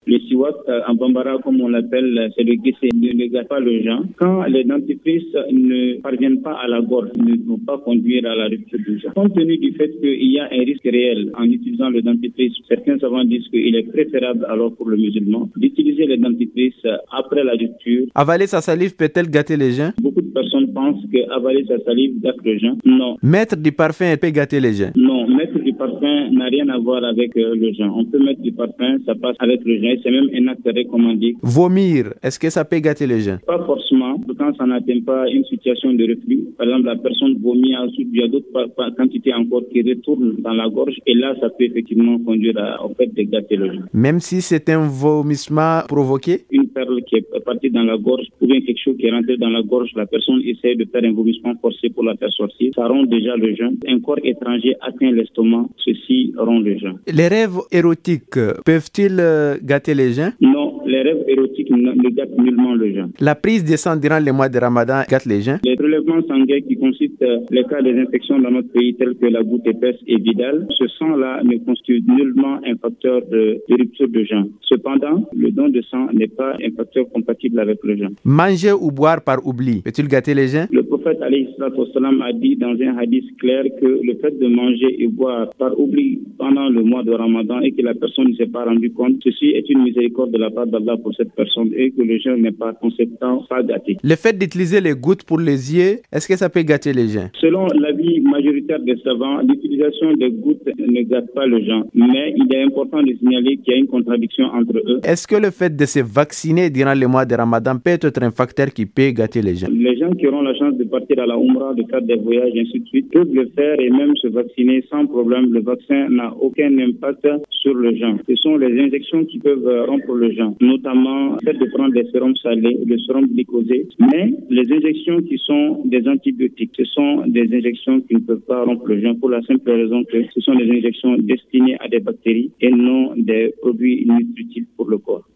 Le siwak, en bambara comme on l'appelle, c'est le glycé, ne gâte pas le jeûne. Quand les dentifrices ne parviennent pas à la gorge, ne vont pas conduire à la rupture du jeûne. Compte tenu du fait qu'il y a un risque réel en utilisant le dentifrice, certains savants disent qu'il est préférable alors pour le musulman d'utiliser les dentifrices après la rupture. Avaler sa salive peut-elle gâter les jeûnes? Beaucoup de personnes pensent qu'avaler sa salive gâte le jeûne. Non. Mettre du parfum peut gâter les jeûnes? Non, mettre du parfum n'a rien à voir avec le jeûne. On peut mettre du parfum, ça passe avec le jeûne. C'est même un acte recommandé. Vomir, est-ce que ça peut gâter les jeûnes? Pas forcément, quand ça n'atteint pas une situation de reflux. Par exemple, la personne vomit, ensuite il y a d'autres quantités encore qui retournent dans la gorge et là, ça peut effectivement conduire au fait de gâter le jeûne. Même si c'est un vomissement provoqué? Une perle qui est partie dans la gorge ou bien quelque chose qui est rentré dans la gorge, la personne essaie de faire un vomissement forcé pour la faire sortir. Ça rompt déjà le jeûne. Un corps étranger atteint l'estomac, ceci rompt le jeûne. Les rêves érotiques peuvent-ils gâter les jeûnes? Non, les rêves érotiques ne gâtent nullement le jeûne. La prise de sang durant les mois de Ramadan gâte les jeûnes? Les prélèvements sanguins qui consistent les cas des infections dans notre pays tels que la goutte épaisse et vidale, ce sang-là ne constitue nullement un facteur de rupture de jeûne. Cependant, le don de sang n'est pas un facteur compatible avec le jeûne. Manger ou boire par oubli peut-il gâter les jeûnes? Le prophète alayhi salatu wassalam a dit dans un hadith clair que le fait de manger et boire par oubli pendant le mois de Ramadan et que la personne ne s'est pas rendu compte, ceci est une miséricorde de la part d'Allah pour cette personne et que le jeûne n'est pas conséquent, pas gâté. Le fait d'utiliser les gouttes pour les yeux, est-ce que ça peut gâter les jeûnes? Selon l'avis majoritaire des savants, l'utilisation des gouttes ne gâte pas le jeûne, mais il est important de signaler qu'il y a une contradiction entre eux. Est-ce que le fait de se vacciner durant le mois de Ramadan peut être un facteur qui peut gâter les jeûnes? Les gens qui auront la chance de partir à la Umrah, de faire des voyages, ainsi de suite, peuvent le faire et même se vacciner sans problème. Le vaccin n'a aucun impact sur le jeûne. Ce sont les injections qui peuvent rompre le jeûne, notamment le fait de prendre des sérums salés, le sérum glycosé. Mais les injections qui sont des antibiotiques, ce sont des injections qui ne peuvent pas rompre le jeûne pour la simple raison que ce sont des injections destinées à des bactéries et non des produits inutiles pour le corps.